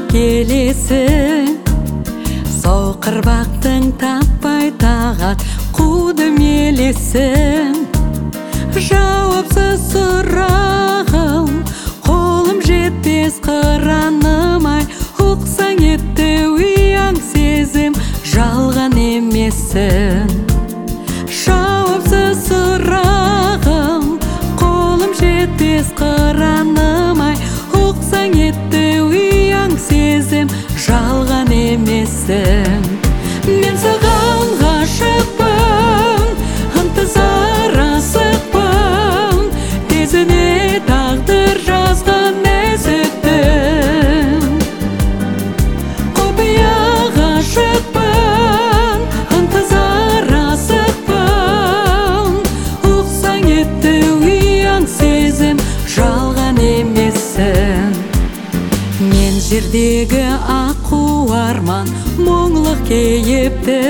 келесің, сол қырбақтың таппай тағат қуды мелесің. Жауапсыз сұрағым, қолым жетпес қыранымай, ұқсаң етті ұяң сезім, жалған емессің. Жауапсыз сұрағым, қолым жетпес қыранымай, ұқсаң етті ұяң сезім, жалған емессің. Мен саған ғашықпын, ынтызар асықпын, тезіне тағдыр жазған нәзіктің. Құпия ғашықпын, ынтызар асықпын, ұқсаң етті ұяң сезім, жалған емессің. Мен жердегі аққу арман, мұңлық кейіпті,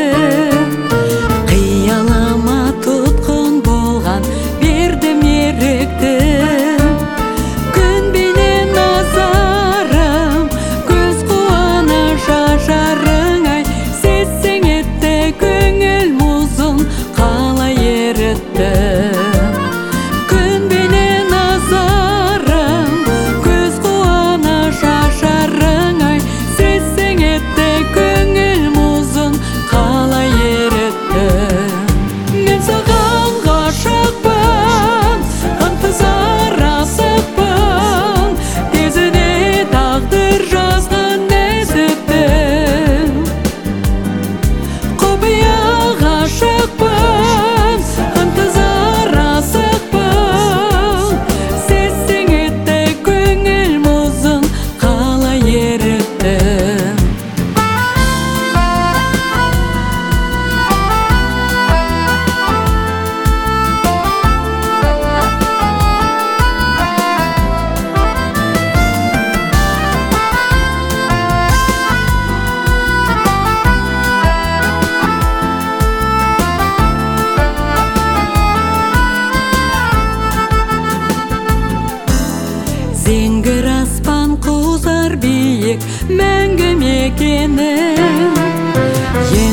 қиялыма тұтқын болған бердім ерікті. Күн бейнен назарым, көз қуаны жажарың ай, сезсең етті көңіл мұзын қалай ерітті. Күн бейнен назарым, көз қуаны жажарың ай, сезсең етті көңіл мұзын қалай ерітті. Мен саған ғашықпын, ынтызар асықпын, тезіне тағдыр жазған нәзіктің. Құпия ғашықпын, ынтызар асықпын, сезсең етті көңіл мұзын қалай ерітті. Зеңгір аспан құзар биік мәңгі мекенің.